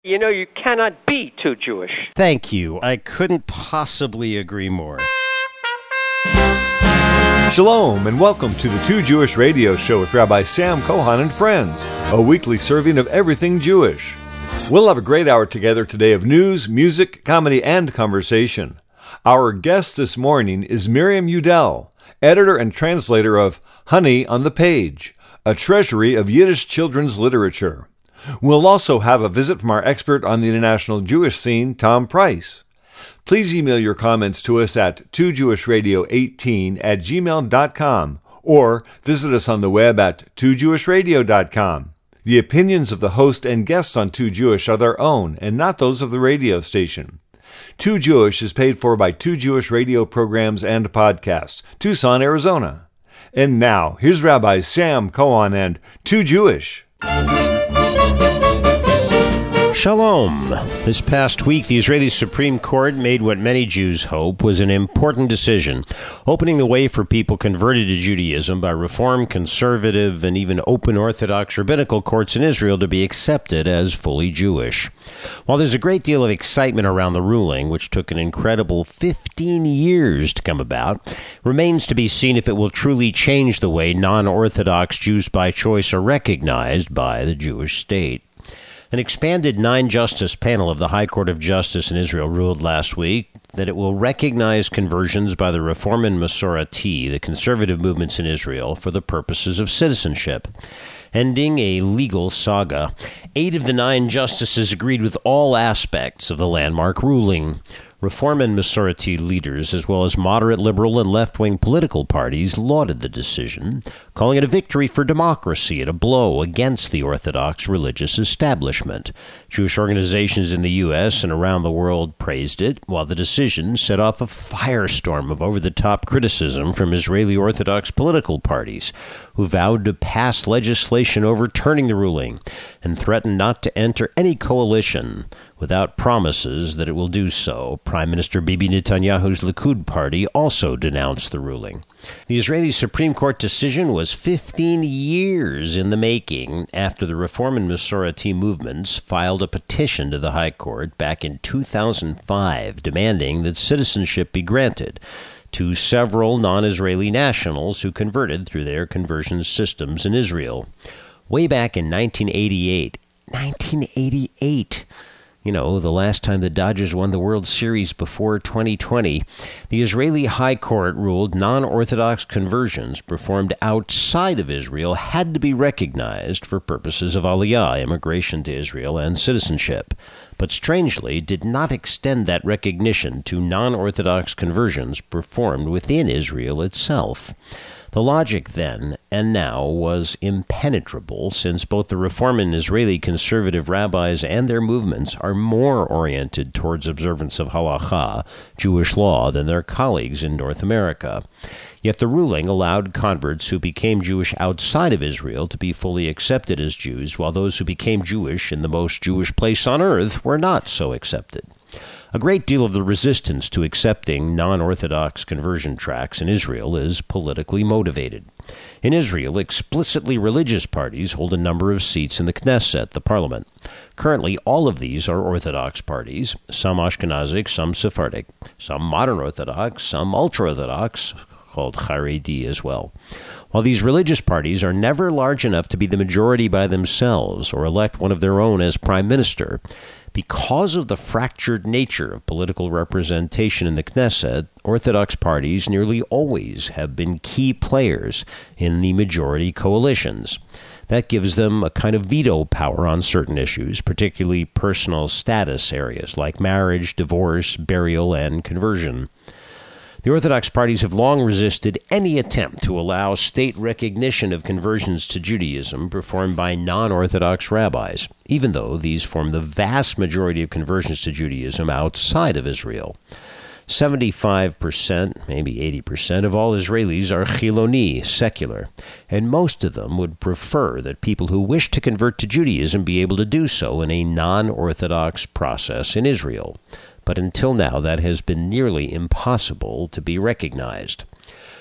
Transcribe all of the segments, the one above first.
You know, you cannot be too Jewish. Thank you. I couldn't possibly agree more. Shalom and welcome to the Too Jewish Radio Show with Rabbi Sam Kohan and friends, a weekly serving of everything Jewish. We'll have a great hour together today of news, music, comedy, and conversation. Our guest this morning is Miriam Udell, editor and translator of Honey on the Page, a treasury of Yiddish children's literature. We'll also have a visit from our expert on the international Jewish scene, Tom Price. Please email your comments to us at twojewishradio18@gmail.com or visit us on the web at twojewishradio.com. The opinions of the host and guests on Too Jewish are their own and not those of the radio station. Too Jewish is paid for by Too Jewish Radio programs and podcasts, Tucson, Arizona. And now, here's Rabbi Sam Kohan and Too Jewish. Shalom. This past week, the Israeli Supreme Court made what many Jews hope was an important decision, opening the way for people converted to Judaism by Reform, Conservative, and even Open Orthodox rabbinical courts in Israel to be accepted as fully Jewish. While there's a great deal of excitement around the ruling, which took an incredible 15 years to come about, remains to be seen if it will truly change the way non-Orthodox Jews by choice are recognized by the Jewish state. An expanded 9-justice panel of the High Court of Justice in Israel ruled last week that it will recognize conversions by the Reform and Masorati, the conservative movements in Israel, for the purposes of citizenship. Ending a legal saga, 8 of the 9 justices agreed with all aspects of the landmark ruling. Reform and Masorati leaders, as well as moderate, liberal, and left-wing political parties, lauded the decision, calling it a victory for democracy and a blow against the Orthodox religious establishment. Jewish organizations in the U.S. and around the world praised it, while the decision set off a firestorm of over-the-top criticism from Israeli Orthodox political parties, who vowed to pass legislation overturning the ruling and threatened not to enter any coalition without promises that it will do so. Prime Minister Bibi Netanyahu's Likud party also denounced the ruling. The Israeli Supreme Court decision was 15 years in the making after the Reform and Masorati movements filed a petition to the High Court back in 2005 demanding that citizenship be granted to several non-Israeli nationals who converted through their conversion systems in Israel. Way back in 1988, you know, the last time the Dodgers won the World Series before 2020, the Israeli High Court ruled non-Orthodox conversions performed outside of Israel had to be recognized for purposes of aliyah, immigration to Israel, and citizenship, but strangely did not extend that recognition to non-Orthodox conversions performed within Israel itself. The logic then and now was impenetrable, since both the Reform and Israeli conservative rabbis and their movements are more oriented towards observance of halakha, Jewish law, than their colleagues in North America. Yet the ruling allowed converts who became Jewish outside of Israel to be fully accepted as Jews, while those who became Jewish in the most Jewish place on earth were not so accepted. A great deal of the resistance to accepting non-Orthodox conversion tracts in Israel is politically motivated. In Israel, explicitly religious parties hold a number of seats in the Knesset, the parliament. Currently, all of these are Orthodox parties, some Ashkenazic, some Sephardic, some modern Orthodox, some ultra-Orthodox, called Haredi as well. While these religious parties are never large enough to be the majority by themselves or elect one of their own as prime minister, because of the fractured nature of political representation in the Knesset, Orthodox parties nearly always have been key players in the majority coalitions. That gives them a kind of veto power on certain issues, particularly personal status areas like marriage, divorce, burial, and conversion. The Orthodox parties have long resisted any attempt to allow state recognition of conversions to Judaism performed by non-Orthodox rabbis, even though these form the vast majority of conversions to Judaism outside of Israel. 75%, maybe 80% of all Israelis are Chiloni, secular, and most of them would prefer that people who wish to convert to Judaism be able to do so in a non-Orthodox process in Israel. But until now, that has been nearly impossible to be recognized.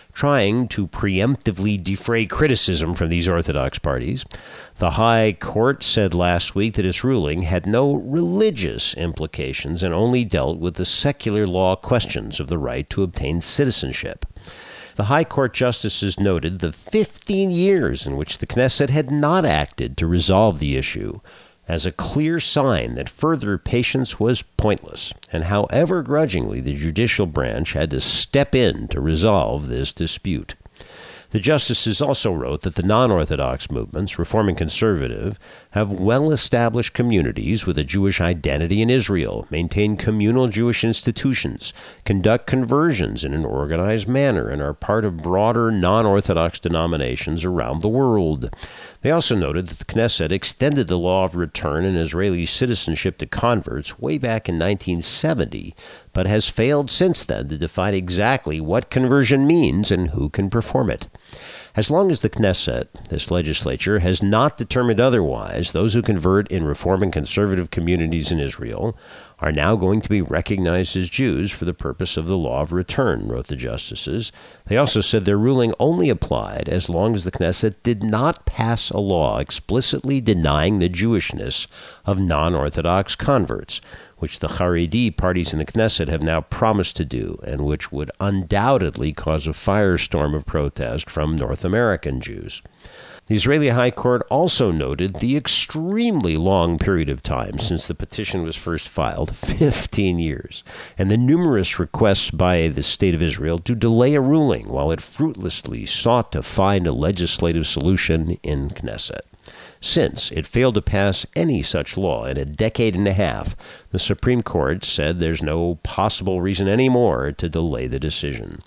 trying to preemptively defray criticism from these Orthodox parties. The High Court said last week that its ruling had no religious implications and only dealt with the secular law questions of the right to obtain citizenship. The High Court justices noted the 15 years in which the Knesset had not acted to resolve the issue as a clear sign that further patience was pointless, and however grudgingly the judicial branch had to step in to resolve this dispute. The justices also wrote that the non-Orthodox movements, Reform and Conservative, have well-established communities with a Jewish identity in Israel, maintain communal Jewish institutions, conduct conversions in an organized manner, and are part of broader non-Orthodox denominations around the world. They also noted that the Knesset extended the law of return and Israeli citizenship to converts way back in 1970, but has failed since then to define exactly what conversion means and who can perform it. As long as the Knesset, this legislature, has not determined otherwise, those who convert in Reform and Conservative communities in Israel are now going to be recognized as Jews for the purpose of the law of return, wrote the justices. They also said their ruling only applied as long as the Knesset did not pass a law explicitly denying the Jewishness of non-Orthodox converts, which the Haredi parties in the Knesset have now promised to do, and which would undoubtedly cause a firestorm of protest from North American Jews. The Israeli High Court also noted the extremely long period of time since the petition was first filed, 15 years, and the numerous requests by the State of Israel to delay a ruling while it fruitlessly sought to find a legislative solution in Knesset. Since it failed to pass any such law in a decade and a half, the Supreme Court said there's no possible reason anymore to delay the decision.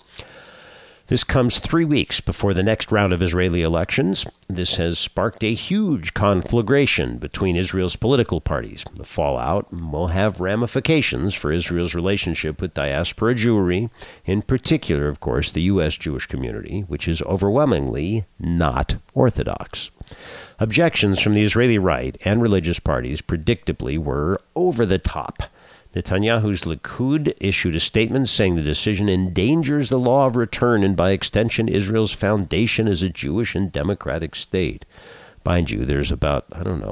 This comes 3 weeks before the next round of Israeli elections. This has sparked a huge conflagration between Israel's political parties. The fallout will have ramifications for Israel's relationship with diaspora Jewry, in particular, of course, the U.S. Jewish community, which is overwhelmingly not Orthodox. Objections from the Israeli right and religious parties, predictably, were over the top. Netanyahu's Likud issued a statement saying the decision endangers the law of return and, by extension, Israel's foundation as a Jewish and democratic state. Mind you, there's about,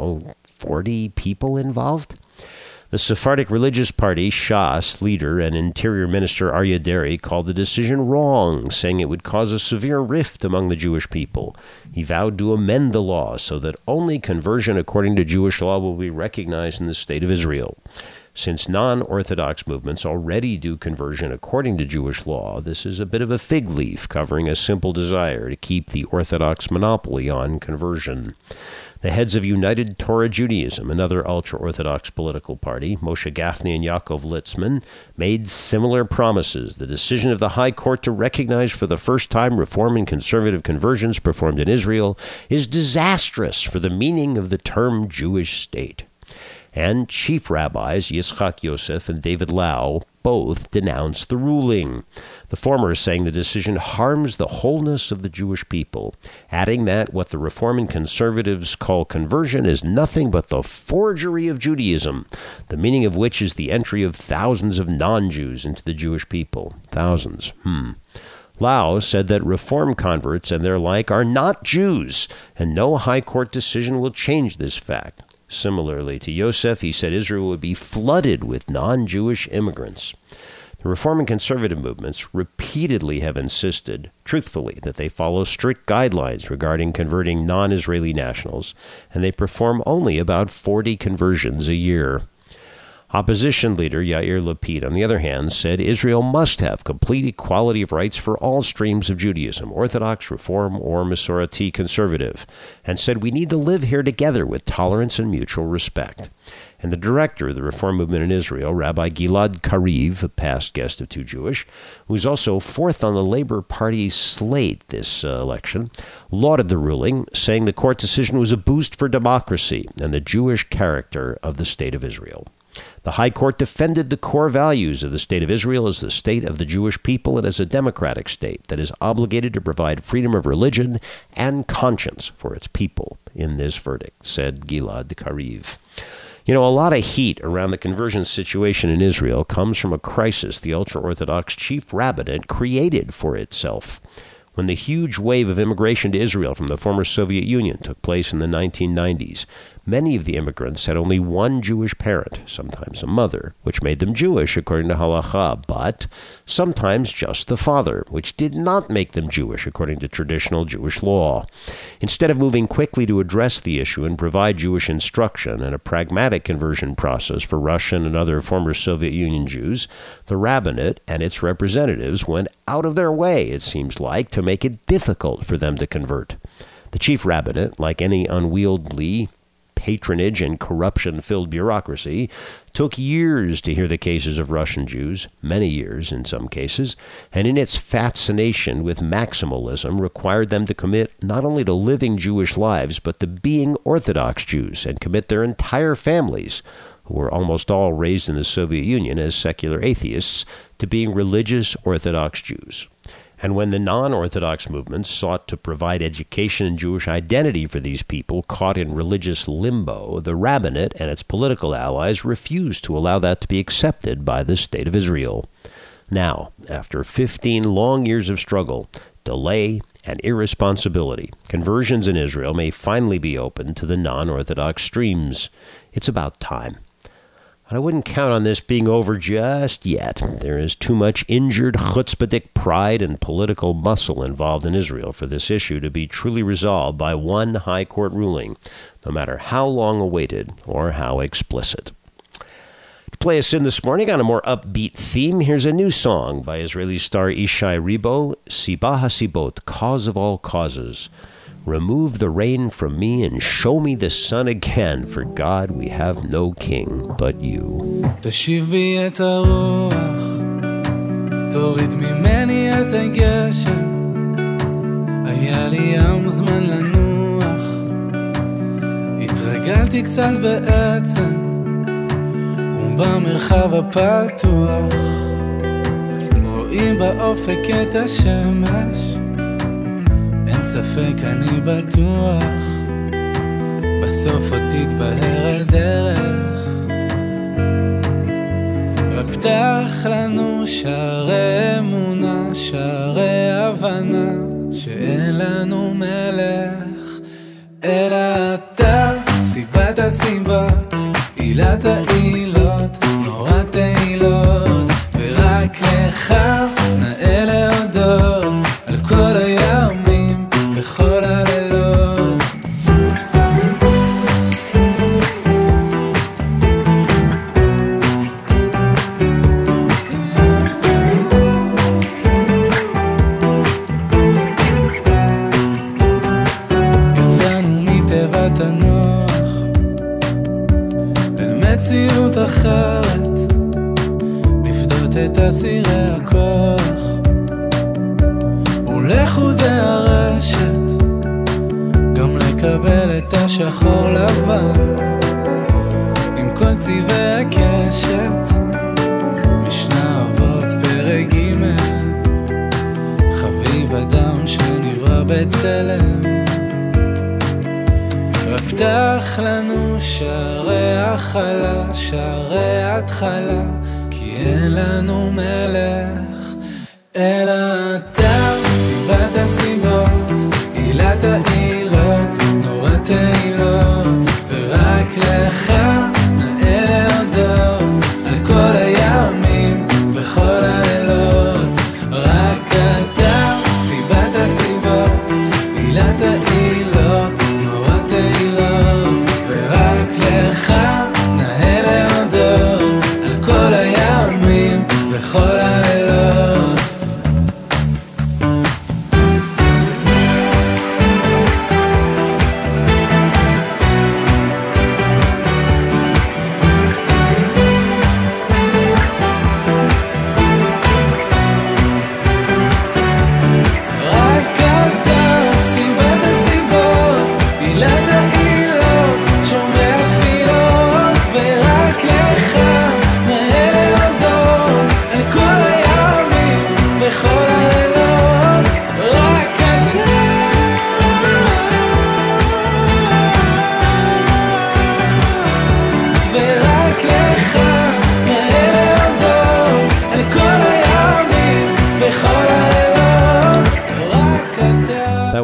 40 people involved? The Sephardic religious party, Shas, leader and Interior Minister Aryeh Deri called the decision wrong, saying it would cause a severe rift among the Jewish people. He vowed to amend the law so that only conversion according to Jewish law will be recognized in the State of Israel. Since non-Orthodox movements already do conversion according to Jewish law, this is a bit of a fig leaf covering a simple desire to keep the Orthodox monopoly on conversion. The heads of United Torah Judaism, another ultra-Orthodox political party, Moshe Gafni and Yaakov Litzman, made similar promises. The decision of the High Court to recognize for the first time Reform and Conservative conversions performed in Israel is disastrous for the meaning of the term Jewish state. And chief rabbis Yitzchak Yosef and David Lau both denounced the ruling. The former saying the decision harms the wholeness of the Jewish people, adding that what the Reform and Conservatives call conversion is nothing but the forgery of Judaism, the meaning of which is the entry of thousands of non-Jews into the Jewish people. Thousands. Lau said that Reform converts and their like are not Jews, and no High Court decision will change this fact. Similarly to Yosef, he said Israel would be flooded with non-Jewish immigrants. The Reform and Conservative movements repeatedly have insisted, truthfully, that they follow strict guidelines regarding converting non-Israeli nationals, and they perform only about 40 conversions a year. Opposition leader Yair Lapid, on the other hand, said Israel must have complete equality of rights for all streams of Judaism, Orthodox, Reform, or Masorti conservative, and said we need to live here together with tolerance and mutual respect. And the director of the Reform movement in Israel, Rabbi Gilad Kariv, a past guest of Too Jewish, who's also fourth on the Labor Party's slate this election, lauded the ruling, saying the court decision was a boost for democracy and the Jewish character of the State of Israel. The High Court defended the core values of the State of Israel as the state of the Jewish people and as a democratic state that is obligated to provide freedom of religion and conscience for its people in this verdict, said Gilad Kariv. A lot of heat around the conversion situation in Israel comes from a crisis the ultra-Orthodox chief rabbinate created for itself. when the huge wave of immigration to Israel from the former Soviet Union took place in the 1990s. Many of the immigrants had only one Jewish parent, sometimes a mother, which made them Jewish according to halacha, but sometimes just the father, which did not make them Jewish according to traditional Jewish law. Instead of moving quickly to address the issue and provide Jewish instruction and a pragmatic conversion process for Russian and other former Soviet Union Jews, the rabbinate and its representatives went out of their way, it seems like, to make it difficult for them to convert. The chief rabbinate, like any unwieldy patronage and corruption-filled bureaucracy, took years to hear the cases of Russian Jews, many years in some cases, and in its fascination with maximalism required them to commit not only to living Jewish lives, but to being Orthodox Jews and commit their entire families, who were almost all raised in the Soviet Union as secular atheists, to being religious Orthodox Jews. And when the non-Orthodox movements sought to provide education and Jewish identity for these people caught in religious limbo, the rabbinate and its political allies refused to allow that to be accepted by the State of Israel. Now, after 15 long years of struggle, delay, and irresponsibility, conversions in Israel may finally be open to the non-Orthodox streams. It's about time. I wouldn't count on this being over just yet. There is too much injured chutzpahdik pride and political muscle involved in Israel for this issue to be truly resolved by one high court ruling, no matter how long awaited or how explicit. To play us in this morning on a more upbeat theme, here's a new song by Israeli star Ishai Ribo, Sibah HaSibot, Cause of All Causes. Remove the rain from me and show me the sun again, for God we have no king but you. תשיב בי את הרוח, תוריד ממני את הגשם, היה לי ים זמן לנוח, התרגלתי קצת בעצם, ובמרחב הפתוח, רואים באופק את השמש, אין ספק אני בטוח, בסוף עוד תתבהר הדרך, רק פתח לנו שערי אמונה, שערי הבנה, שאין לנו מלך, אלא אתה, סיבת הסיבות, עילת העילות, נורת העילות, ורק לך נאה להודות, על כל הימים וכל הלילות. יצאנו מתיבת הנוח אל מציאות אחרת, לפדות את אסירי הכוח ולחודי הרשת, גם לקבל את השחור לבן עם כל צבעי הקשת. משנה אבות פרק ג', חביב אדם שנברא בצלם, רק פתח לנו שערי החלה, שערי התחלה, כי אין לנו מלך אלא אתה, סיבת הסיבות, עילת העילות, נורת העילות, ורק לך נאה להודות, על כל הימים וכל הלילות. רק אתה, סיבת הסיבות, עילת העילות, נורת העילות, ורק לך נאה להודות, על כל הימים וכל הלילות.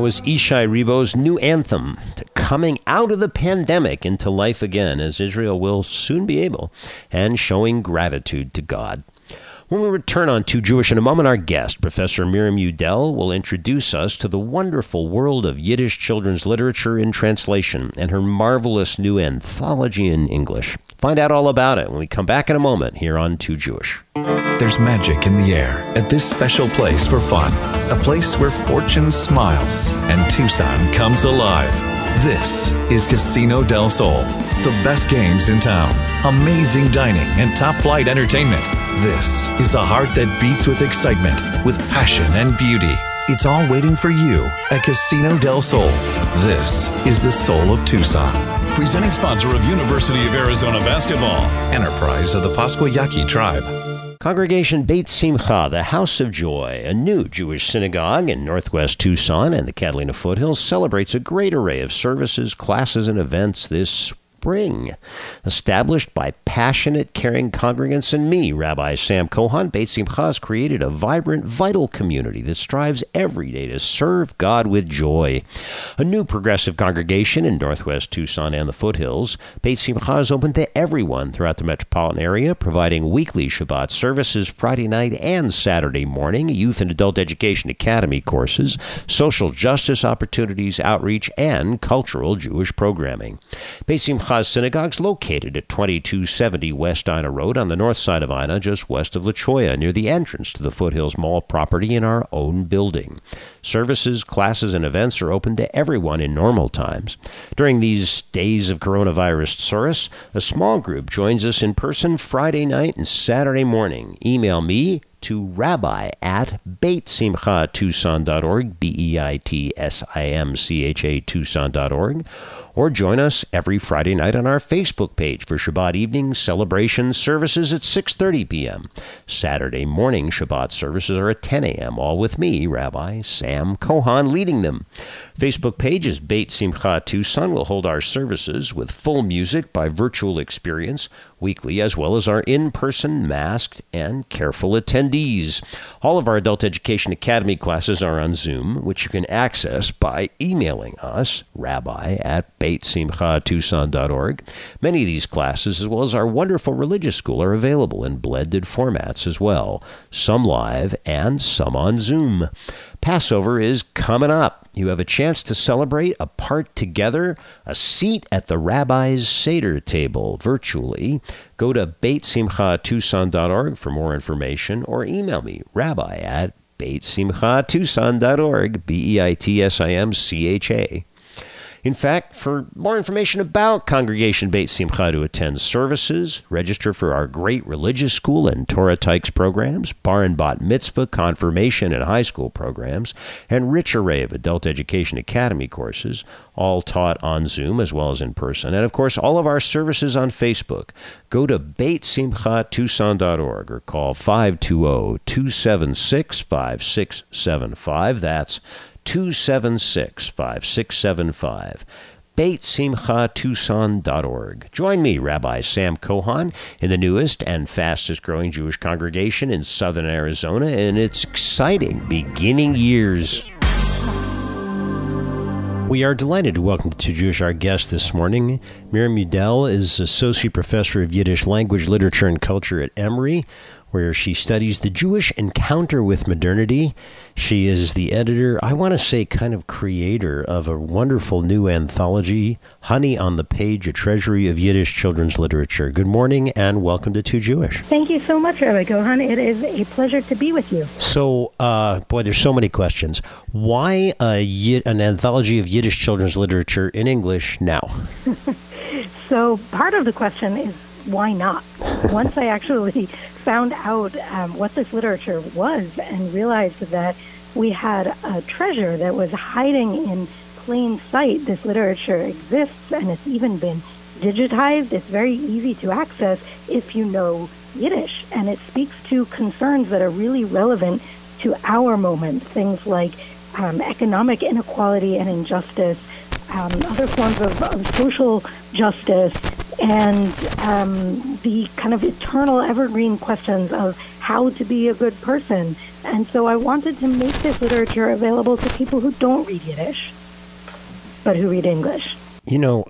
was Ishai Ribo's new anthem, coming out of the pandemic into life again, as Israel will soon be able, and showing gratitude to God. When we return on Too Jewish in a moment, our guest, Professor Miriam Udell, will introduce us to the wonderful world of Yiddish children's literature in translation and her marvelous new anthology in English. Find out all about it when we come back in a moment here on Too Jewish. There's magic in the air at this special place for fun, a place where fortune smiles and Tucson comes alive. This is Casino del Sol, the best games in town, amazing dining, and top-flight entertainment. This is a heart that beats with excitement, with passion and beauty. It's all waiting for you at Casino del Sol. This is the soul of Tucson. Presenting sponsor of University of Arizona Basketball, enterprise of the Pasquayaqui Tribe. Congregation Beit Simcha, the House of Joy, a new Jewish synagogue in northwest Tucson and the Catalina foothills, celebrates a great array of services, classes, and events this spring. Established by passionate, caring congregants and me, Rabbi Sam Cohen, Beit Simcha has created a vibrant, vital community that strives every day to serve God with joy. A new progressive congregation in northwest Tucson and the foothills, Beit Simcha is open to everyone throughout the metropolitan area, providing weekly Shabbat services Friday night and Saturday morning, youth and adult education academy courses, social justice opportunities, outreach, and cultural Jewish programming. Beit Simcha Synagogue is located at 2270 West Ina Road on the north side of Ina, just west of La Cholla, near the entrance to the Foothills Mall property in our own building. Services, classes, and events are open to everyone in normal times. During these days of coronavirus tsuris, a small group joins us in person Friday night and Saturday morning. Email me to rabbi@beitsimchatucson.org, BEITSIMCHA Tucson.org, or join us every Friday night on our Facebook page for Shabbat evening celebration services at 6:30 p.m. Saturday morning Shabbat services are at 10 a.m., all with me, Rabbi Sam Cohen, leading them. Facebook page is Beit Simcha Tucson. Will hold our services with full music by virtual experience weekly, as well as our in-person masked and careful attendees. All of our Adult Education Academy classes are on Zoom, which you can access by emailing us, rabbi@beitsimchatucson.org. Many of these classes, as well as our wonderful religious school, are available in blended formats as well, some live and some on Zoom. Passover is coming up. You have a chance to celebrate apart together, a seat at the Rabbi's Seder table virtually. Go to beitsimchatucson.org for more information, or email me, rabbi@beitsimchatucson.org, BEITSIMCHA. In fact, for more information about Congregation Beit Simcha to attend services, register for our great religious school and Torah Tykes programs, bar and bat mitzvah, confirmation, and high school programs, and rich array of adult education academy courses, all taught on Zoom as well as in person. And, of course, all of our services on Facebook. Go to beitsimchatucson.org or call 520-276-5675. That's 276-5675. BeitSimchaTucson.org. Join me, Rabbi Sam Cohen, in the newest and fastest growing Jewish congregation in southern Arizona in its exciting beginning years. We are delighted to welcome to Jewish our guest this morning. Miriam Udell is Associate Professor of Yiddish Language, Literature, and Culture at Emory, where she studies the Jewish encounter with modernity. She is the editor, I want to say kind of creator, of a wonderful new anthology, Honey on the Page, a treasury of Yiddish children's literature. Good morning and welcome to Too Jewish. Thank you so much, Rabbi Cohen. It is a pleasure to be with you. So, boy, there's so many questions. Why an anthology of Yiddish children's literature in English now? So part of the question is, why not? Once I actually found out what this literature was and realized that we had a treasure that was hiding in plain sight. This literature exists, and it's even been digitized. It's very easy to access if you know Yiddish, and it speaks to concerns that are really relevant to our moment, things like economic inequality and injustice, other forms of social justice, and the kind of eternal evergreen questions of how to be a good person. And so I wanted to make this literature available to people who don't read Yiddish, but who read English. You know,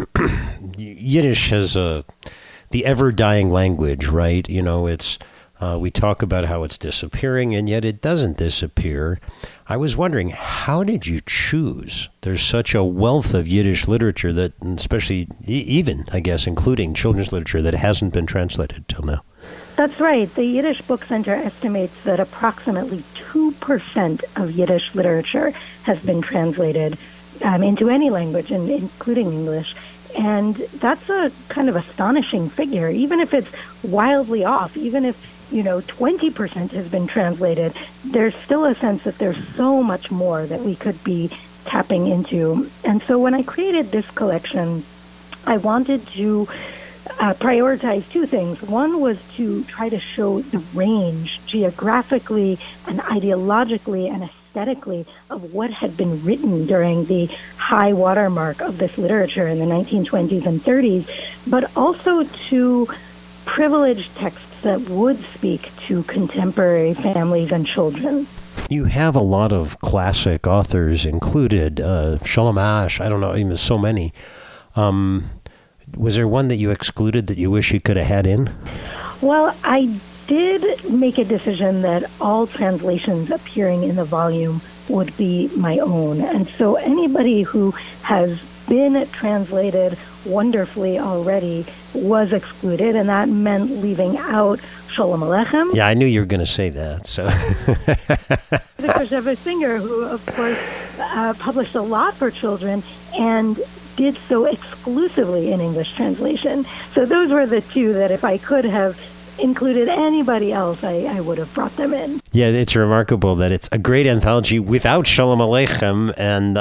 Yiddish has the ever-dying language, right? You know, it's we talk about how it's disappearing, and yet it doesn't disappear. I was wondering, how did you choose? There's such a wealth of Yiddish literature that, especially even, I guess, including children's literature, that hasn't been translated till now. That's right. The Yiddish Book Center estimates that approximately 2% of Yiddish literature has been translated into any language, including English. And that's a kind of astonishing figure, even if it's wildly off, even if 20% has been translated, there's still a sense that there's so much more that we could be tapping into. And so when I created this collection, I wanted to prioritize two things. One was to try to show the range geographically and ideologically and aesthetically of what had been written during the high watermark of this literature in the 1920s and 30s, but also to privilege texts that would speak to contemporary families and children. You have a lot of classic authors included, Sholem Asch, I don't know, even so many. Was there one that you excluded that you wish you could have had in? Well, I did make a decision that all translations appearing in the volume would be my own. And so anybody who has been translated wonderfully already was excluded, and that meant leaving out Sholem Aleichem. Yeah, I knew you were going to say that. So, the Koshev Singer, who, of course, published a lot for children and did so exclusively in English translation. So those were the two that if I could have included anybody else, I would have brought them in. Yeah, it's remarkable that it's a great anthology without Sholem Aleichem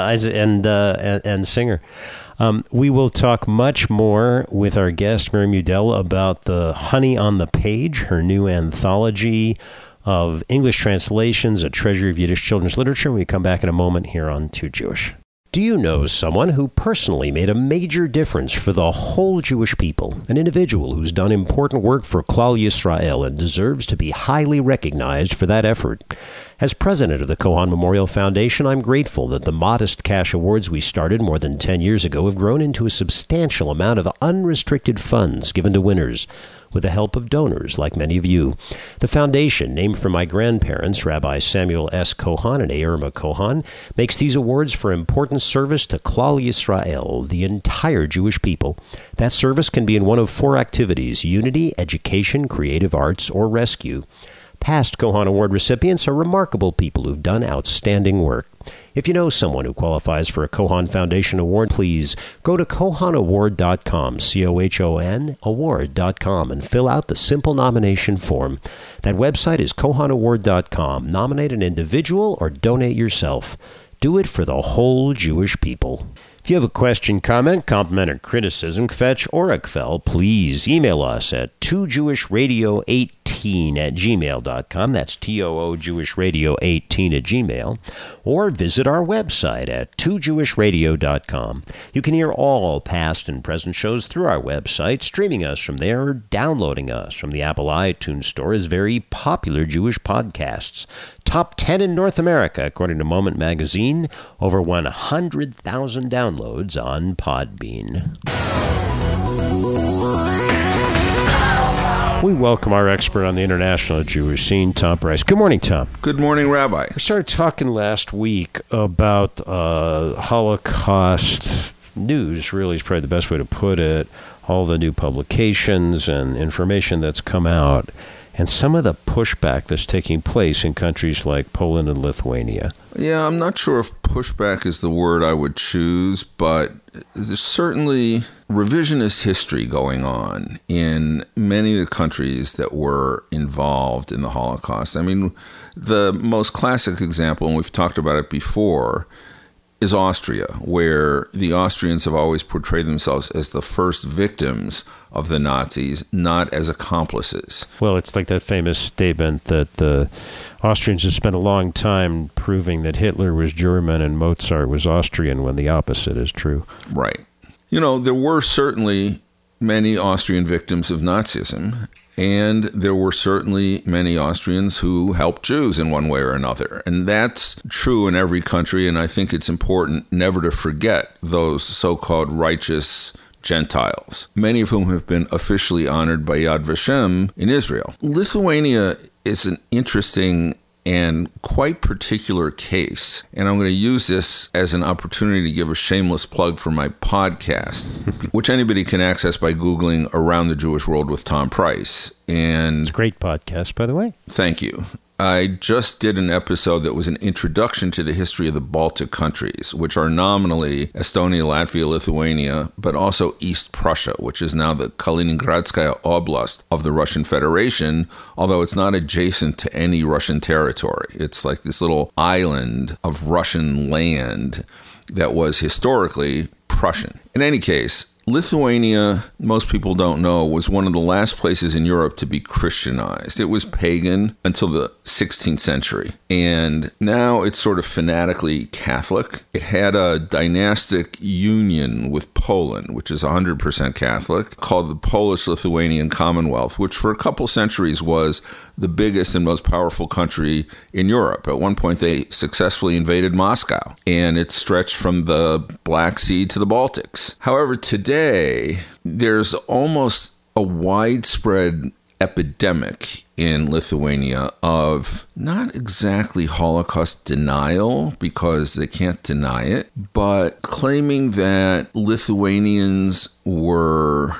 and Singer. We will talk much more with our guest, Miriam Udell, about the Honey on the Page, her new anthology of English translations, a treasury of Yiddish children's literature. We come back in a moment here on Too Jewish. Do you know someone who personally made a major difference for the whole Jewish people? An individual who's done important work for Klal Yisrael and deserves to be highly recognized for that effort. As president of the Kohan Memorial Foundation, I'm grateful that the modest cash awards we started more than 10 years ago have grown into a substantial amount of unrestricted funds given to winners, with the help of donors like many of you. The foundation, named for my grandparents, Rabbi Samuel S. Kohan and Irma Kohan, makes these awards for important service to Klal Yisrael, the entire Jewish people. That service can be in one of four activities: unity, education, creative arts, or rescue. Past Kohan Award recipients are remarkable people who've done outstanding work. If you know someone who qualifies for a Kohan Foundation Award, please go to KohanAward.com, COHON, award.com, and fill out the simple nomination form. That website is KohanAward.com. Nominate an individual or donate yourself. Do it for the whole Jewish people. If you have a question, comment, compliment, or criticism, kvetch or akvel, please email us at 2jewishradio18@gmail.com. That's TOOJewishRadio18@gmail. Or visit our website at 2jewishradio.com. You can hear all past and present shows through our website, streaming us from there, or downloading us from the Apple iTunes Store as very popular Jewish podcasts. Top 10 in North America, according to Moment Magazine. Over 100,000 downloads on Podbean. We welcome our expert on the international Jewish scene, Tom Price. Good morning, Tom. Good morning, Rabbi. We started talking last week about Holocaust news, really is probably the best way to put it, all the new publications and information that's come out, and some of the pushback that's taking place in countries like Poland and Lithuania. Yeah, I'm not sure if pushback is the word I would choose, but there's certainly revisionist history going on in many of the countries that were involved in the Holocaust. I mean, the most classic example, and we've talked about it before, is Austria, where the Austrians have always portrayed themselves as the first victims of the Nazis, not as accomplices. Well, it's like that famous statement that the Austrians have spent a long time proving that Hitler was German and Mozart was Austrian, when the opposite is true. Right. You know, there were certainly many Austrian victims of Nazism, and there were certainly many Austrians who helped Jews in one way or another. And that's true in every country, and I think it's important never to forget those so-called righteous Gentiles, many of whom have been officially honored by Yad Vashem in Israel. Lithuania is an interesting and quite particular case, and I'm going to use this as an opportunity to give a shameless plug for my podcast, which anybody can access by Googling Around the Jewish World with Tom Price. And It's a great podcast, by the way. Thank you. I just did an episode that was an introduction to the history of the Baltic countries, which are nominally Estonia, Latvia, Lithuania, but also East Prussia, which is now the Kaliningradskaya Oblast of the Russian Federation, although it's not adjacent to any Russian territory. It's like this little island of Russian land that was historically Prussian. In any case, Lithuania, most people don't know, was one of the last places in Europe to be Christianized. It was pagan until the 16th century, and now it's sort of fanatically Catholic. It had a dynastic union with Poland, which is 100% Catholic, called the Polish-Lithuanian Commonwealth, which for a couple centuries was the biggest and most powerful country in Europe. At one point, they successfully invaded Moscow, and it stretched from the Black Sea to the Baltics. However, today, there's almost a widespread epidemic in Lithuania of not exactly Holocaust denial, because they can't deny it, but claiming that Lithuanians were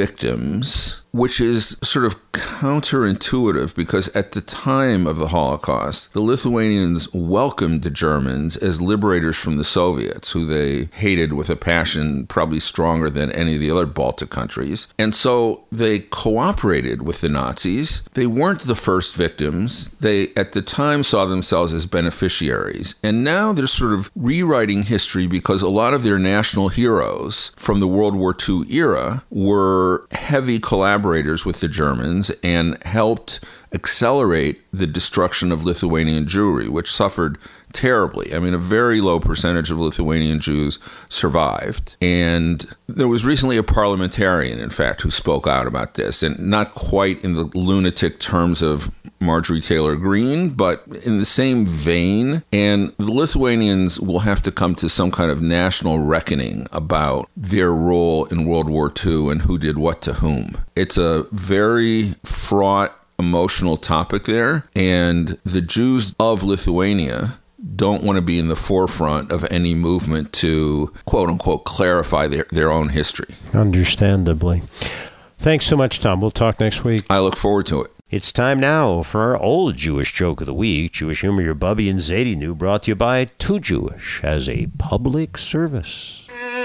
victims, which is sort of counterintuitive, because at the time of the Holocaust, the Lithuanians welcomed the Germans as liberators from the Soviets, who they hated with a passion probably stronger than any of the other Baltic countries. And so they cooperated with the Nazis. They weren't the first victims. They, at the time, saw themselves as beneficiaries. And now they're sort of rewriting history, because a lot of their national heroes from the World War II era were heavy collaborators with the Germans and helped accelerate the destruction of Lithuanian Jewry, which suffered terribly. I mean, a very low percentage of Lithuanian Jews survived. And there was recently a parliamentarian, in fact, who spoke out about this, and not quite in the lunatic terms of Marjorie Taylor Greene, but in the same vein. And the Lithuanians will have to come to some kind of national reckoning about their role in World War II and who did what to whom. It's a very fraught, emotional topic there, and the Jews of Lithuania don't want to be in the forefront of any movement to, quote-unquote, clarify their own history. Understandably. Thanks so much, Tom. We'll talk next week. I look forward to it. It's time now for our old Jewish joke of the week. Jewish humor your Bubby and Zadie knew, brought to you by Too Jewish as a public service.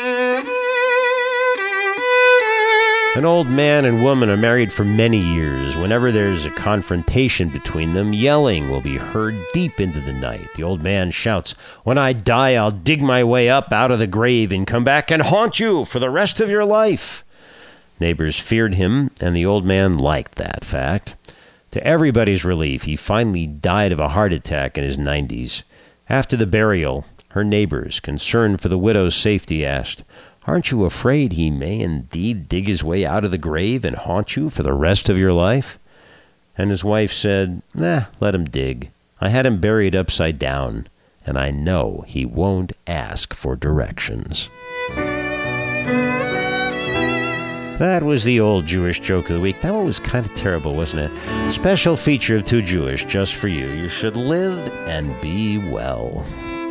An old man and woman are married for many years. Whenever there's a confrontation between them, yelling will be heard deep into the night. The old man shouts, "When I die, I'll dig my way up out of the grave and come back and haunt you for the rest of your life." Neighbors feared him, and the old man liked that fact. To everybody's relief, he finally died of a heart attack in his 90s. After the burial, her neighbors, concerned for the widow's safety, asked, "Aren't you afraid he may indeed dig his way out of the grave and haunt you for the rest of your life?" And his wife said, "Let him dig. I had him buried upside down, and I know he won't ask for directions." That was the old Jewish joke of the week. That one was kind of terrible, wasn't it? Special feature of Too Jewish just for you. You should live and be well.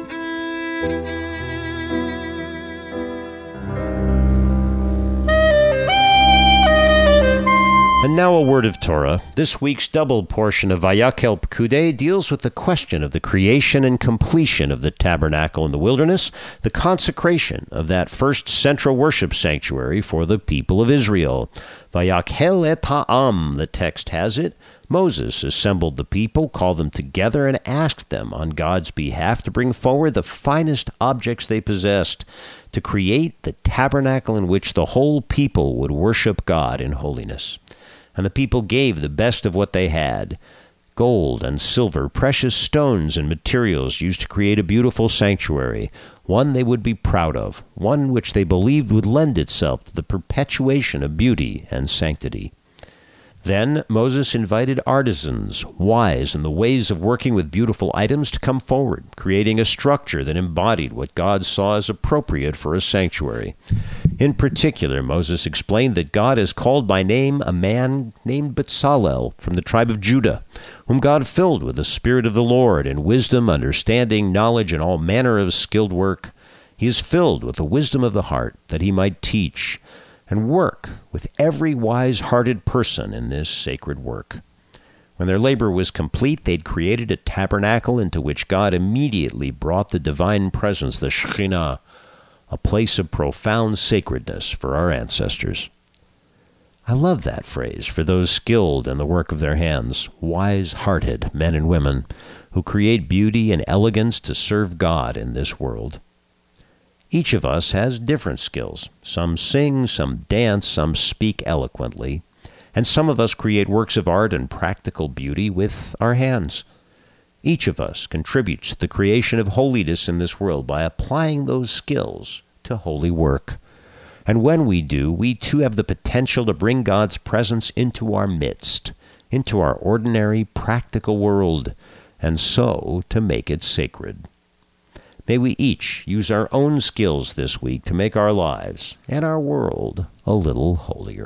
And now a word of Torah. This week's double portion of Vayakhel Pekudei deals with the question of the creation and completion of the tabernacle in the wilderness, the consecration of that first central worship sanctuary for the people of Israel. Vayakhel et ha'am, the text has it. Moses assembled the people, called them together, and asked them on God's behalf to bring forward the finest objects they possessed to create the tabernacle in which the whole people would worship God in holiness. And the people gave the best of what they had, gold and silver, precious stones and materials used to create a beautiful sanctuary, one they would be proud of, one which they believed would lend itself to the perpetuation of beauty and sanctity. Then Moses invited artisans, wise in the ways of working with beautiful items, to come forward, creating a structure that embodied what God saw as appropriate for a sanctuary. In particular, Moses explained that God has called by name a man named Bezalel from the tribe of Judah, whom God filled with the Spirit of the Lord in wisdom, understanding, knowledge, and all manner of skilled work. He is filled with the wisdom of the heart, that he might teach and work with every wise-hearted person in this sacred work. When their labor was complete, they'd created a tabernacle into which God immediately brought the divine presence, the Shekhinah, a place of profound sacredness for our ancestors. I love that phrase for those skilled in the work of their hands, wise-hearted men and women who create beauty and elegance to serve God in this world. Each of us has different skills. Some sing, some dance, some speak eloquently, and some of us create works of art and practical beauty with our hands. Each of us contributes to the creation of holiness in this world by applying those skills to holy work. And when we do, we too have the potential to bring God's presence into our midst, into our ordinary, practical world, and so to make it sacred. May we each use our own skills this week to make our lives and our world a little holier.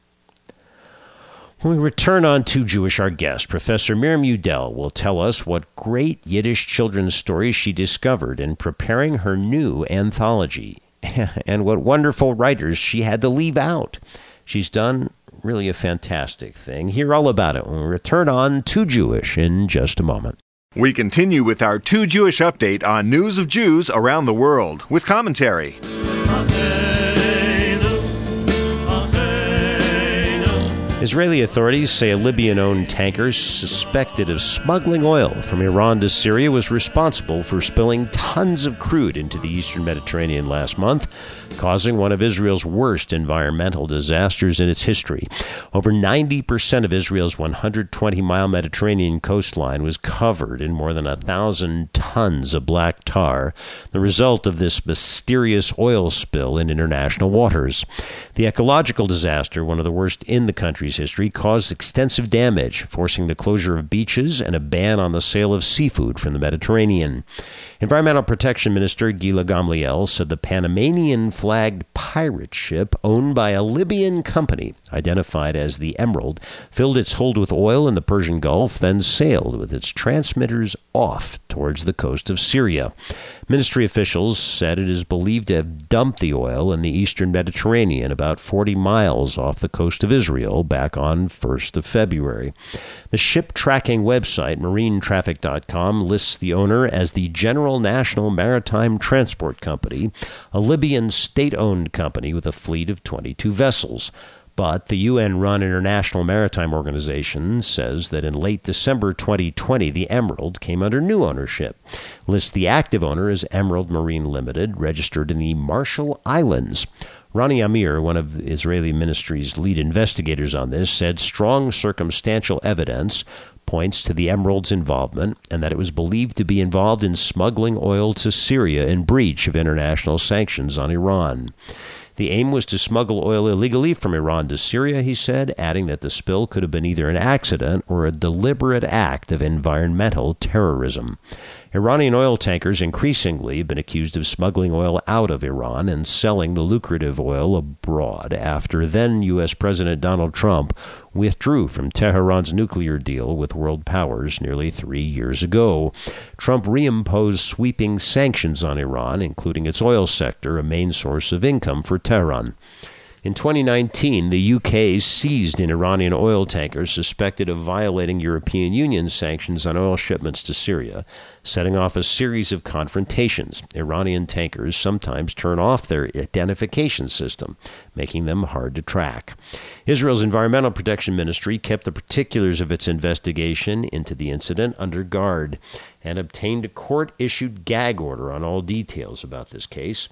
When we return on Too Jewish, our guest, Professor Miriam Udell, will tell us what great Yiddish children's stories she discovered in preparing her new anthology, and what wonderful writers she had to leave out. She's done really a fantastic thing. Hear all about it when we return on Too Jewish in just a moment. We continue with our Too Jewish update on news of Jews around the world with commentary. Israeli authorities say a Libyan-owned tanker suspected of smuggling oil from Iran to Syria was responsible for spilling tons of crude into the eastern Mediterranean last month, causing one of Israel's worst environmental disasters in its history. Over 90% of Israel's 120-mile Mediterranean coastline was covered in more than 1,000 tons of black tar, the result of this mysterious oil spill in international waters. The ecological disaster, one of the worst in the country's history, caused extensive damage, forcing the closure of beaches and a ban on the sale of seafood from the Mediterranean. Environmental Protection Minister Gila Gamliel said the Panamanian-flagged pirate ship owned by a Libyan company, identified as the Emerald, filled its hold with oil in the Persian Gulf, then sailed with its transmitters off towards the coast of Syria. Ministry officials said it is believed to have dumped the oil in the eastern Mediterranean about 40 miles off the coast of Israel back on 1st of February. The ship tracking website, marinetraffic.com, lists the owner as the General National Maritime Transport Company, a Libyan state-owned company with a fleet of 22 vessels. But the UN-run International Maritime Organization says that in late December 2020, the Emerald came under new ownership. Lists the active owner as Emerald Marine Limited, registered in the Marshall Islands. Ronnie Amir, one of the Israeli ministry's lead investigators on this, said strong circumstantial evidence points to the Emerald's involvement and that it was believed to be involved in smuggling oil to Syria in breach of international sanctions on Iran. The aim was to smuggle oil illegally from Iran to Syria, he said, adding that the spill could have been either an accident or a deliberate act of environmental terrorism. Iranian oil tankers increasingly have been accused of smuggling oil out of Iran and selling the lucrative oil abroad after then U.S. President Donald Trump withdrew from Tehran's nuclear deal with world powers nearly 3 years ago. Trump reimposed sweeping sanctions on Iran, including its oil sector, a main source of income for Tehran. In 2019, the UK seized an Iranian oil tanker suspected of violating European Union sanctions on oil shipments to Syria, setting off a series of confrontations. Iranian tankers sometimes turn off their identification system, making them hard to track. Israel's Environmental Protection Ministry kept the particulars of its investigation into the incident under guard and obtained a court-issued gag order on all details about this case.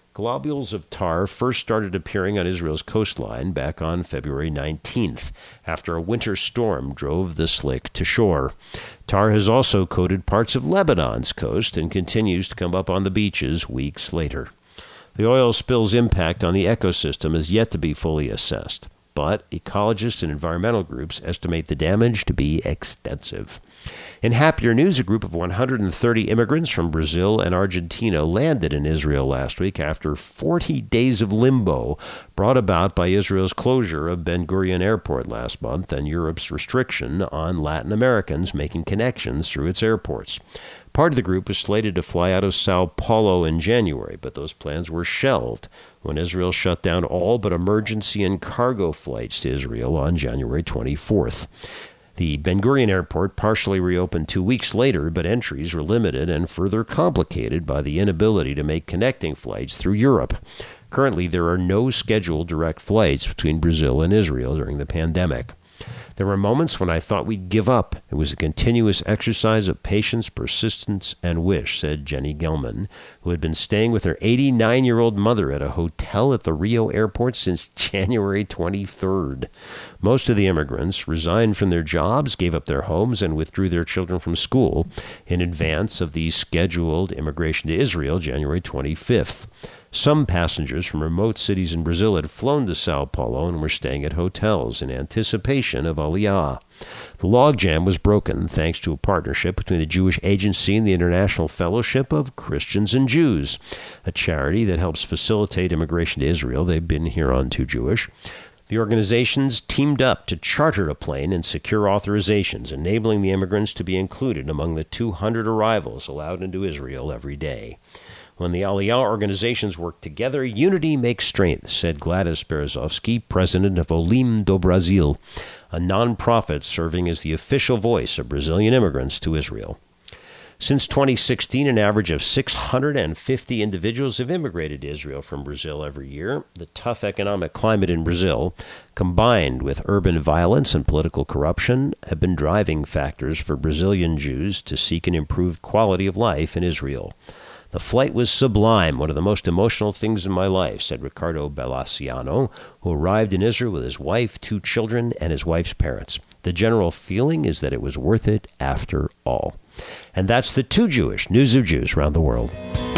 Globules of tar first started appearing on Israel's coastline back on February 19th, after a winter storm drove the slick to shore. Tar has also coated parts of Lebanon's coast and continues to come up on the beaches weeks later. The oil spill's impact on the ecosystem is yet to be fully assessed, but ecologists and environmental groups estimate the damage to be extensive. In happier news, a group of 130 immigrants from Brazil and Argentina landed in Israel last week after 40 days of limbo brought about by Israel's closure of Ben Gurion Airport last month and Europe's restriction on Latin Americans making connections through its airports. Part of the group was slated to fly out of Sao Paulo in January, but those plans were shelved when Israel shut down all but emergency and cargo flights to Israel on January 24th. The Ben Gurion Airport partially reopened 2 weeks later, but entries were limited and further complicated by the inability to make connecting flights through Europe. Currently, there are no scheduled direct flights between Brazil and Israel during the pandemic. There were moments when I thought we'd give up. It was a continuous exercise of patience, persistence, and wish, said Jenny Gelman, who had been staying with her 89-year-old mother at a hotel at the Rio airport since January 23rd. Most of the immigrants resigned from their jobs, gave up their homes, and withdrew their children from school in advance of the scheduled immigration to Israel January 25th. Some passengers from remote cities in Brazil had flown to Sao Paulo and were staying at hotels in anticipation of Aliyah. The logjam was broken thanks to a partnership between the Jewish Agency and the International Fellowship of Christians and Jews, a charity that helps facilitate immigration to Israel. They've been here on Too Jewish. The organizations teamed up to charter a plane and secure authorizations, enabling the immigrants to be included among the 200 arrivals allowed into Israel every day. When the Aliyah organizations work together, unity makes strength, said Gladys Berezovsky, president of Olim do Brasil, a nonprofit serving as the official voice of Brazilian immigrants to Israel. Since 2016, an average of 650 individuals have immigrated to Israel from Brazil every year. The tough economic climate in Brazil, combined with urban violence and political corruption, have been driving factors for Brazilian Jews to seek an improved quality of life in Israel. The flight was sublime, one of the most emotional things in my life, said Ricardo Belaciano, who arrived in Israel with his wife, 2 children, and his wife's parents. The general feeling is that it was worth it after all. And that's the Too Jewish News of Jews around the world.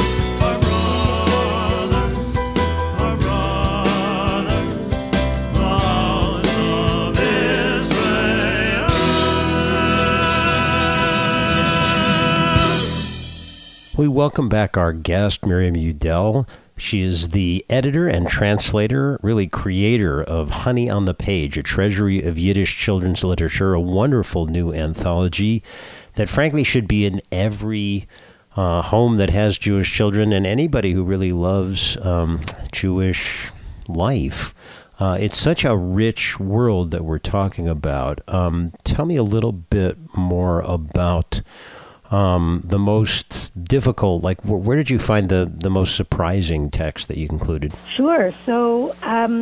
We welcome back our guest, Miriam Udell. She is the editor and translator, really creator of Honey on the Page, a treasury of Yiddish children's literature, a wonderful new anthology that frankly should be in every home that has Jewish children and anybody who really loves Jewish life. It's such a rich world that we're talking about. Tell me a little bit more about the most difficult, like where did you find the most surprising text that you included? Sure. So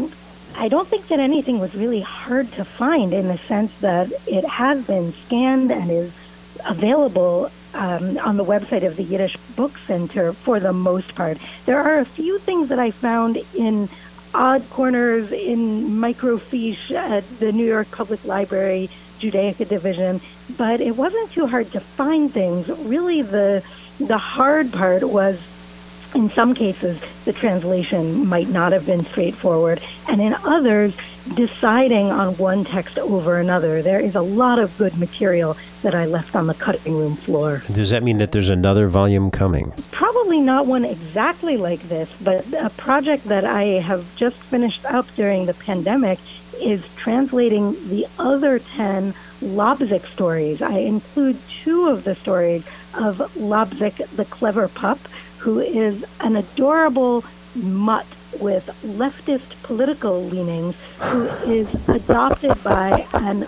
I don't think that anything was really hard to find in the sense that it has been scanned and is available on the website of the Yiddish Book Center for the most part. There are a few things that I found in odd corners in microfiche at the New York Public Library Judaica Division, but it wasn't too hard to find things. Really, the hard part was, in some cases, the translation might not have been straightforward, and in others, deciding on one text over another. There is a lot of good material that I left on the cutting room floor. Does that mean that there's another volume coming? Probably not one exactly like this, but a project that I have just finished up during the pandemic is translating the other 10 Lobzik stories. I include 2 of the stories of Lobzik the Clever Pup, who is an adorable mutt with leftist political leanings, who is adopted by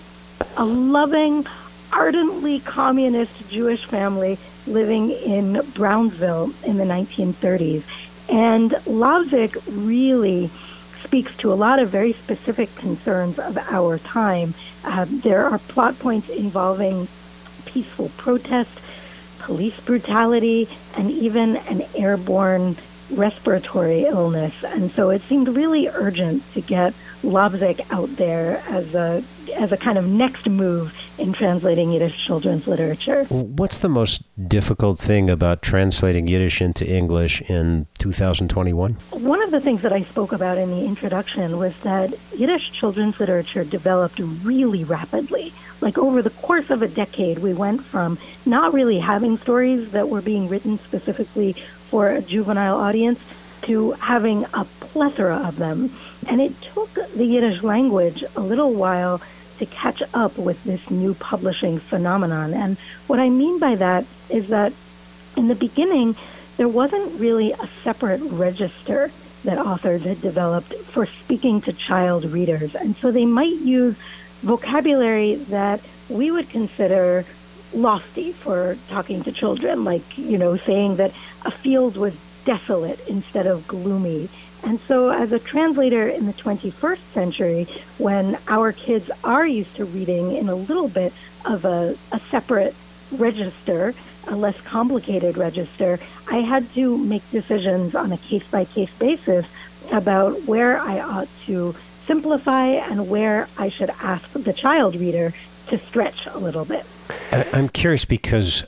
a loving, ardently communist Jewish family living in Brownsville in the 1930s. And Lobzik really speaks to a lot of very specific concerns of our time. There are plot points involving peaceful protest, police brutality, and even an airborne respiratory illness. And so it seemed really urgent to get Leipzig out there as a kind of next move in translating Yiddish children's literature. What's the most difficult thing about translating Yiddish into English in 2021? One of the things that I spoke about in the introduction was that Yiddish children's literature developed really rapidly. Like over the course of a decade, we went from not really having stories that were being written specifically for a juvenile audience to having a plethora of them. And it took the Yiddish language a little while to catch up with this new publishing phenomenon. And what I mean by that is that in the beginning, there wasn't really a separate register that authors had developed for speaking to child readers. And so they might use vocabulary that we would consider lofty for talking to children, like, saying that a field was desolate instead of gloomy. And so as a translator in the 21st century, when our kids are used to reading in a little bit of a separate register, a less complicated register, I had to make decisions on a case-by-case basis about where I ought to simplify and where I should ask the child reader to stretch a little bit. I'm curious because,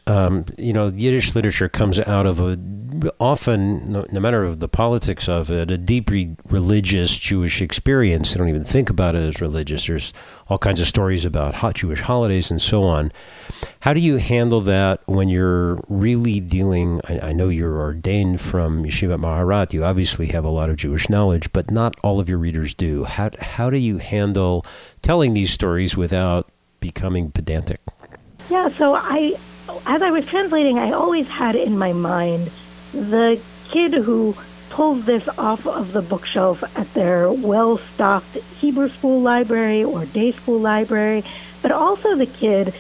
Yiddish literature comes out of often, no matter the politics of it, a deeply religious Jewish experience. They don't even think about it as religious. There's all kinds of stories about hot Jewish holidays and so on. How do you handle that when you're really dealing, I know you're ordained from Yeshivat Maharat, you obviously have a lot of Jewish knowledge, but not all of your readers do. How do you handle telling these stories without becoming pedantic? Yeah, so as I was translating, I always had in my mind the kid who pulls this off of the bookshelf at their well-stocked Hebrew school library or day school library, but also the kid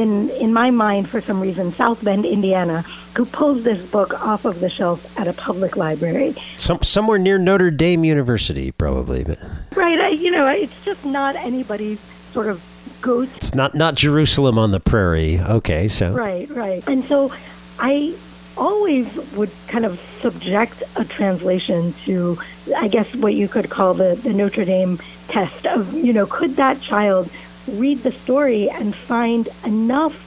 in my mind, for some reason, South Bend, Indiana, who pulls this book off of the shelf at a public library. Somewhere near Notre Dame University, probably. But. Right, it's just not anybody's sort of go-to. It's not Jerusalem on the prairie. Okay, so. Right. And so I always would kind of subject a translation to, I guess, what you could call the Notre Dame test of, could that child read the story and find enough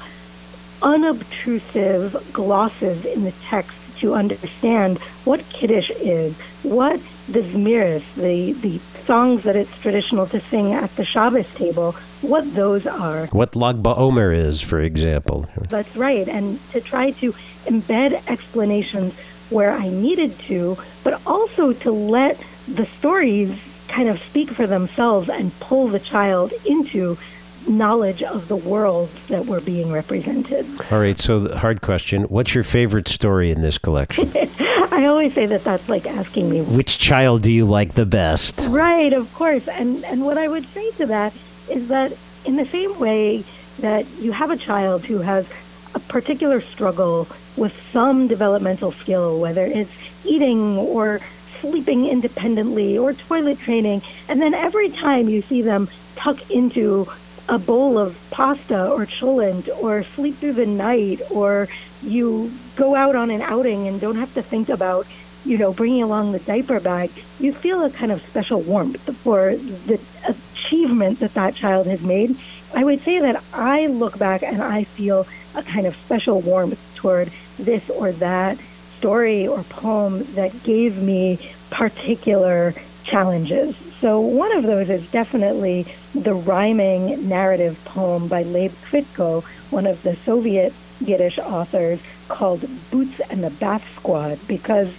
unobtrusive glosses in the text to understand what Kiddush is, what the Zmiris, the songs that it's traditional to sing at the Shabbos table, what those are. What Lag BaOmer is, for example. That's right, and to try to embed explanations where I needed to, but also to let the stories kind of speak for themselves and pull the child into knowledge of the world that were being represented. All right, so the hard question. What's your favorite story in this collection? I always say that that's like asking me, which child do you like the best? Right, of course. And what I would say to that is that in the same way that you have a child who has a particular struggle with some developmental skill, whether it's eating or sleeping independently or toilet training, and then every time you see them tuck into a bowl of pasta or cholent or sleep through the night, or you go out on an outing and don't have to think about, bringing along the diaper bag, you feel a kind of special warmth for the achievement that child has made. I would say that I look back and I feel a kind of special warmth toward this or that story or poem that gave me particular challenges. So one of those is definitely the rhyming narrative poem by Leib Kvitko, one of the Soviet Yiddish authors, called Boots and the Bath Squad, because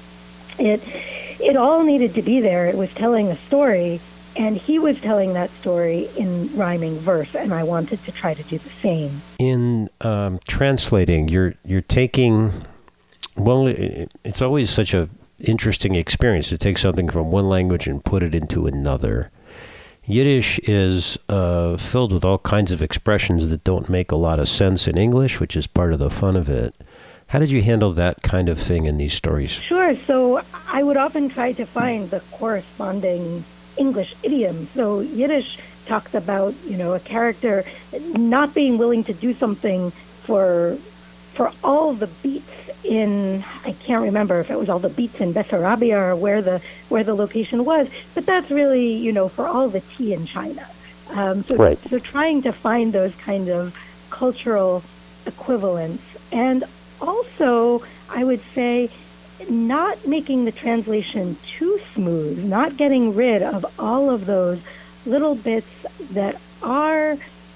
it all needed to be there. It was telling a story, and he was telling that story in rhyming verse, and I wanted to try to do the same. In translating, you're taking, it's always such a interesting experience to take something from one language and put it into another. Yiddish is filled with all kinds of expressions that don't make a lot of sense in English, which is part of the fun of it. How did you handle that kind of thing in these stories? Sure. So I would often try to find the corresponding English idiom. So Yiddish talks about, a character not being willing to do something for for all the beats in, I can't remember if it was all the beats in Bessarabia or where the location was, but that's really, for all the tea in China. So trying to find those kind of cultural equivalents, and also, I would say, not making the translation too smooth, not getting rid of all of those little bits that are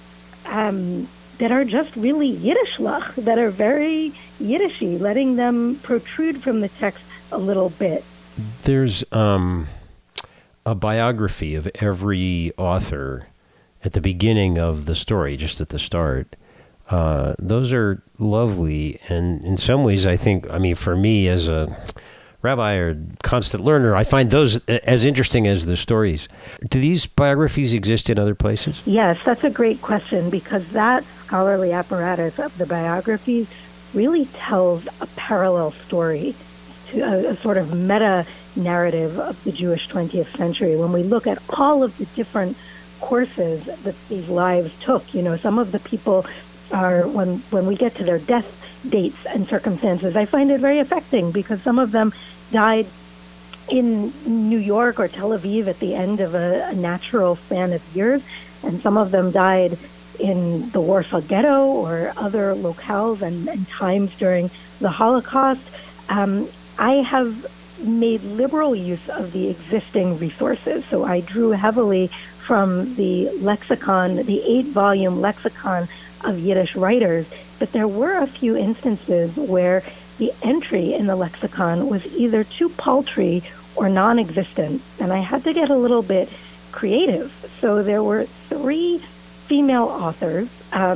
just really Yiddishlach, that are very Yiddishy, letting them protrude from the text a little bit. There's a biography of every author at the beginning of the story, just at the start. Those are lovely, and in some ways, I think, for me as a rabbi or constant learner, I find those as interesting as the stories. Do these biographies exist in other places? Yes, that's a great question, because that scholarly apparatus of the biographies really tells a parallel story, to a sort of meta-narrative of the Jewish 20th century. When we look at all of the different courses that these lives took, some of the people are, when we get to their death dates and circumstances, I find it very affecting, because some of them died in New York or Tel Aviv at the end of a natural span of years, and some of them died in the Warsaw Ghetto or other locales and times during the Holocaust. I have made liberal use of the existing resources, so I drew heavily from the lexicon, the 8-volume lexicon of Yiddish writers, but there were a few instances where the entry in the lexicon was either too paltry or non-existent, and I had to get a little bit creative. So there were 3 female authors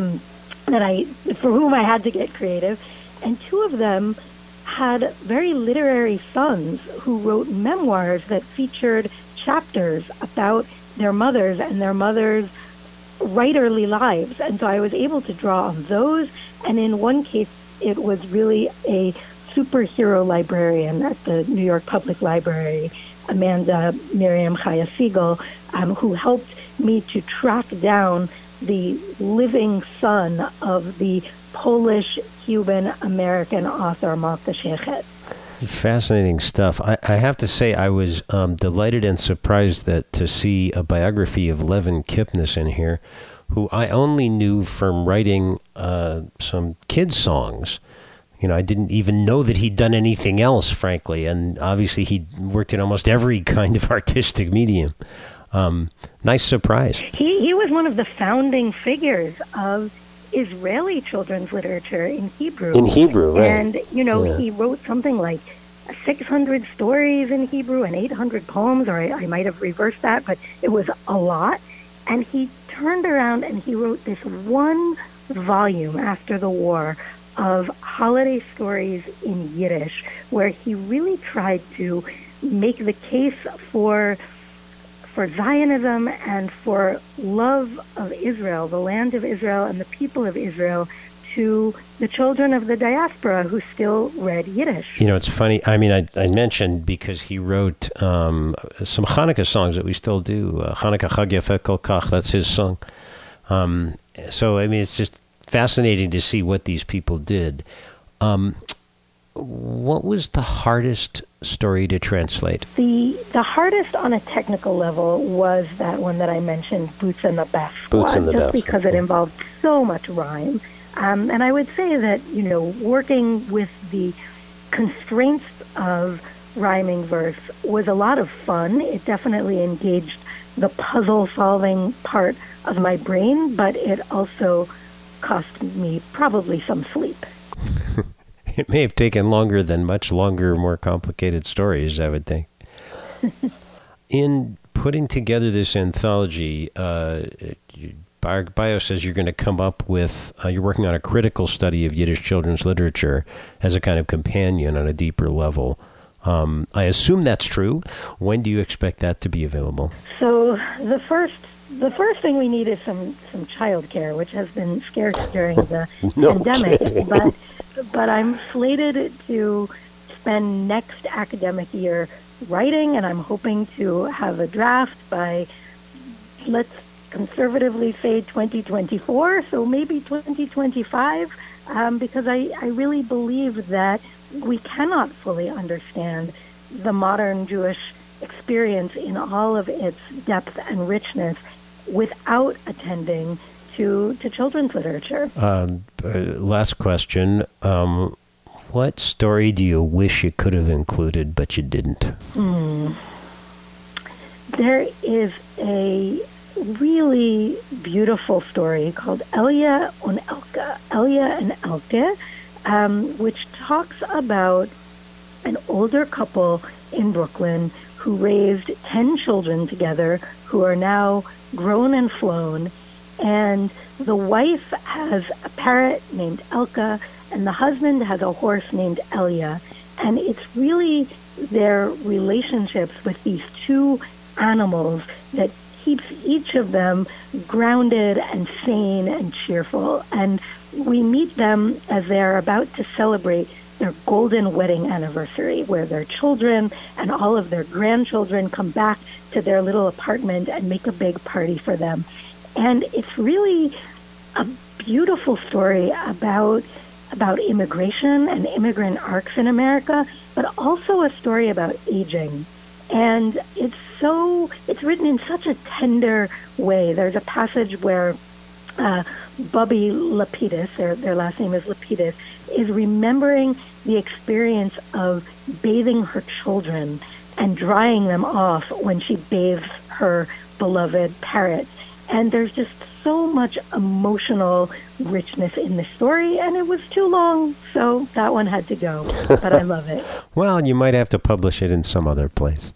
for whom I had to get creative, and 2 of them had very literary sons who wrote memoirs that featured chapters about their mothers and their mothers' writerly lives. And so I was able to draw on those, and in one case it was really a superhero librarian at the New York Public Library, Amanda Miriam Chaya Siegel, who helped me to track down the living son of the Polish-Cuban-American author Malka Shechet. Fascinating stuff. I have to say I was delighted and surprised to see a biography of Levin Kipnis in here, who I only knew from writing some kids' songs. I didn't even know that he'd done anything else, frankly, and obviously he worked in almost every kind of artistic medium. Nice surprise. He was one of the founding figures of Israeli children's literature in Hebrew. In Hebrew, right. And, he wrote something like 600 stories in Hebrew and 800 poems, or I might have reversed that, but it was a lot. And he turned around and he wrote this 1 volume after the war of holiday stories in Yiddish, where he really tried to make the case for Zionism and for love of Israel, the land of Israel and the people of Israel, to the children of the diaspora who still read Yiddish. It's funny. I mentioned because he wrote some Hanukkah songs that we still do. Hanukkah Chag Yafeh Kol Kach, that's his song. So, it's just fascinating to see what these people did. What was the hardest story to translate? The hardest on a technical level was that one that I mentioned, Boots and the Beth Squad, just because it involved so much rhyme. And I would say that, working with the constraints of rhyming verse was a lot of fun. It definitely engaged the puzzle-solving part of my brain, but it also cost me probably some sleep. It may have taken longer than much longer, more complicated stories, I would think. In putting together this anthology, Bio says you're going to come up with, you're working on a critical study of Yiddish children's literature as a kind of companion on a deeper level. I assume that's true. When do you expect that to be available? So the first thing we need is some childcare, which has been scarce during the pandemic. But I'm slated to spend next academic year writing, and I'm hoping to have a draft by, let's conservatively say 2024, so maybe 2025. because I really believe that we cannot fully understand the modern Jewish experience in all of its depth and richness without attending to children's literature. Last question. What story do you wish you could have included, but you didn't? There is a really beautiful story called Elia und Elke, Elia and Elke, which talks about an older couple in Brooklyn who raised 10 children together who are now grown and flown. And the wife has a parrot named Elka, and the husband has a horse named Elia. And it's really their relationships with these two animals that keeps each of them grounded and sane and cheerful. And we meet them as they're about to celebrate their golden wedding anniversary, where their children and all of their grandchildren come back to their little apartment and make a big party for them. And it's really a beautiful story about immigration and immigrant arcs in America, but also a story about aging. And it's written in such a tender way. There's a passage where Bubby Lapidus, their last name is Lapidus, is remembering the experience of bathing her children and drying them off when she bathes her beloved parrot. And there's just so much emotional richness in the story, and it was too long, so that one had to go. But I love it. Well, you might have to publish it in some other place.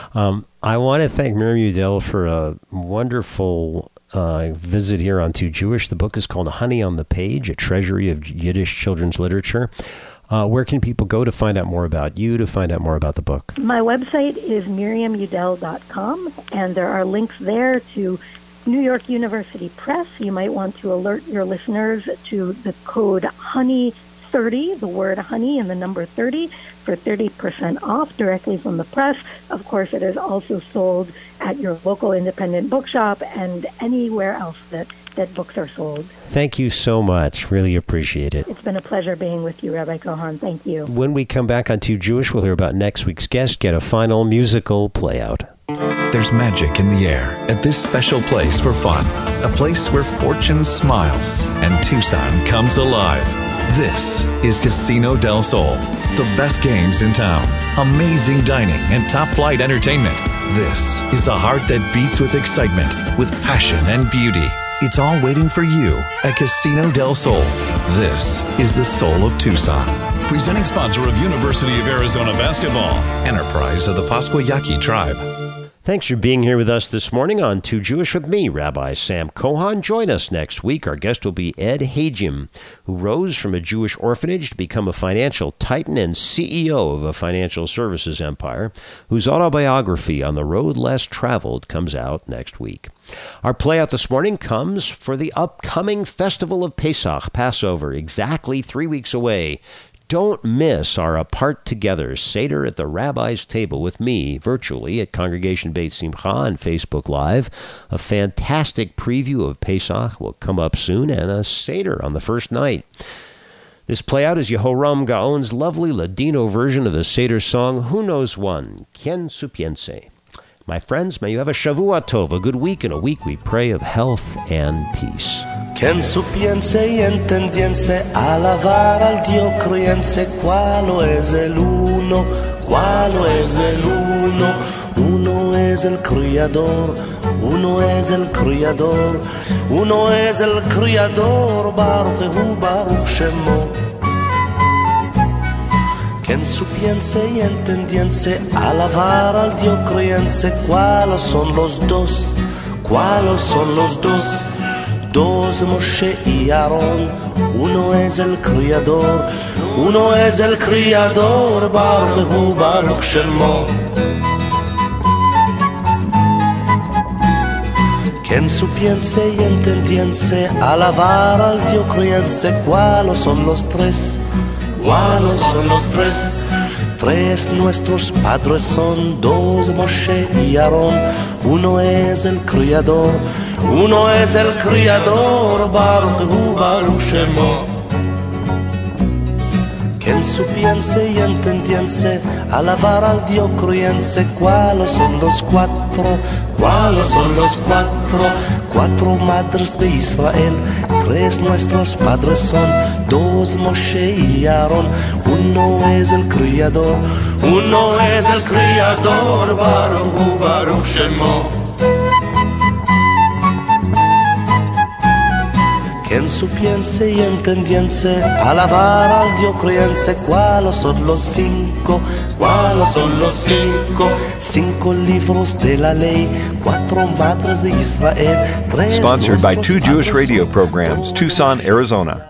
I want to thank Miriam Udell for a wonderful visit here on Too Jewish. The book is called Honey on the Page, a treasury of Yiddish children's literature. Where can people go to find out more about you, to find out more about the book? My website is miriamudell.com, and there are links there to New York University Press. You might want to alert your listeners to the code HONEY30, the word honey and the number 30, for 30% off directly from the press. Of course, it is also sold at your local independent bookshop and anywhere else that books are sold. Thank you so much. Really appreciate it. It's been a pleasure being with you, Rabbi Cohen. Thank you. When we come back on Too Jewish, we'll hear about next week's guest, get a final musical play-out. There's magic in the air at this special place for fun. A place where fortune smiles and Tucson comes alive. This is Casino del Sol. The best games in town, amazing dining, and top-flight entertainment. This is a heart that beats with excitement, with passion and beauty. It's all waiting for you at Casino del Sol. This is the soul of Tucson. Presenting sponsor of University of Arizona Basketball. Enterprise of the Pasquayaqui Tribe. Thanks for being here with us this morning on Too Jewish with me, Rabbi Sam Cohen. Join us next week. Our guest will be Ed Hagim, who rose from a Jewish orphanage to become a financial titan and CEO of a financial services empire, whose autobiography, On the Road Less Traveled, comes out next week. Our playout this morning comes for the upcoming Festival of Pesach, Passover, exactly 3 weeks away. Don't miss our Apart Together Seder at the Rabbi's Table with me, virtually, at Congregation Beit Simcha on Facebook Live. A fantastic preview of Pesach will come up soon, and a Seder on the first night. This playout is Yehoram Gaon's lovely Ladino version of the Seder song, Who Knows One, Quien Supiense. My friends, may you have a Shavua Tov, a good week, and a week we pray of health and peace. Quien supiense y entendiense, alabar al Dio criense, cuál es el uno, cuál es el uno. Uno es el Criador, uno es el Criador, uno es el Criador, Baruch Hu, Baruch Shemo. Quien supiense y entendiense, alabar al Dio criense, cuáles son los dos, cuáles son los dos. Dos Moshe y Aarón, uno es el Criador, uno es el Criador, Baruch Hu, Baruch Shemo. Quien supiense y entendiense, alabar al Dios criense, ¿cuáles son los tres? ¿Cuáles son los tres? Tres nuestros padres son, dos Moshe y Aarón, uno es el Criador, uno es el Criador, Baruch Hu, Baruch Shemo. que en su piense y entendiense alabar al Dios creyente. ¿Cuáles son los cuatro? ¿Cuáles son los cuatro? Cuatro madres de Israel, tres nuestros padres son, dos Moshe y Aarón. Uno es el Criador, uno es el Criador, Baruch Hu, Baruch Shemo. Que en su piense y entendiense alabar al Dios creyente. ¿Cuáles son los cinco? ¿Cuáles son los cinco? Cinco libros de la ley, cuatro madres de Israel, tres Sponsored by nuestros two Jewish padres radio son. programs, Tucson, Arizona.